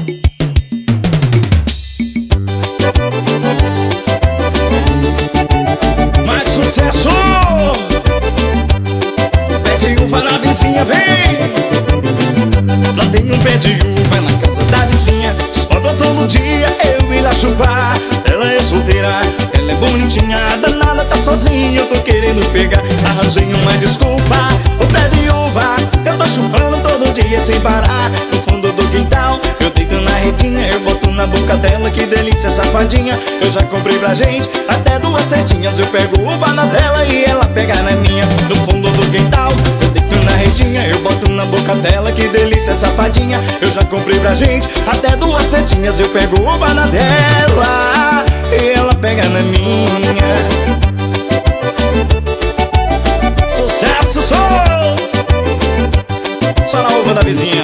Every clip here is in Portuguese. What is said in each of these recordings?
Mais sucesso! Pé de uva na vizinha, vem! Lá tem um pé de uva na casa da vizinha. Sobe todo dia eu ir lá chupar. Ela é solteira, ela é bonitinha. Danada tá sozinha, eu tô querendo pegar. Arranjei uma desculpa, o pé de uva eu tô chupando todo dia sem parar. No fundo do quintal, eu deito na redinha. Eu boto na boca dela, que delícia safadinha. Eu já comprei pra gente até 2 cestinhas. Eu pego uva na dela e ela pega na minha. No fundo do quintal, eu deito na redinha. Eu boto na boca dela, que delícia safadinha. Eu já comprei pra gente até 2 cestinhas. Eu pego uva na dela e ela pega na minha. Sucesso, sou! Só na uva da vizinha.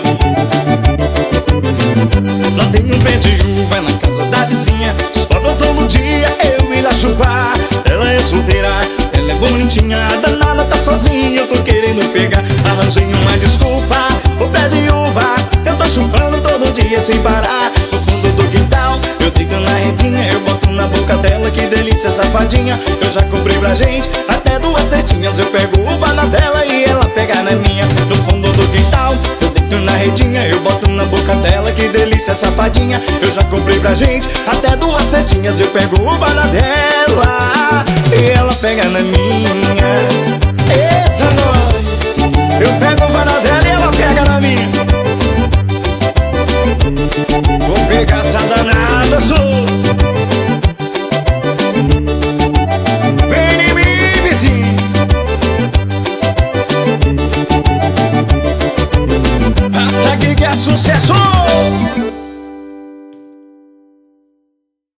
Lá tem um pé de uva na casa da vizinha. Sobe todo dia eu ir lá chupar. Ela é solteira, ela é bonitinha. Danada tá sozinha, eu tô querendo pegar. Arranjei uma desculpa, o pé de uva eu tô chupando todo dia sem parar. No fundo do quintal, eu deito na redinha. Eu boto na boca dela, que delícia safadinha. Eu já comprei pra gente até 2 cestinhas. Eu pego uva na dela e ela pega na minha. No fundo do quintal, eu deito na redinha. Eu boto na boca dela, que delícia safadinha. Eu já comprei pra gente até 2 cestinhas. Eu pego uva na dela e ela pega na minha. Eita nós! Eu pego uva na dela e ela pega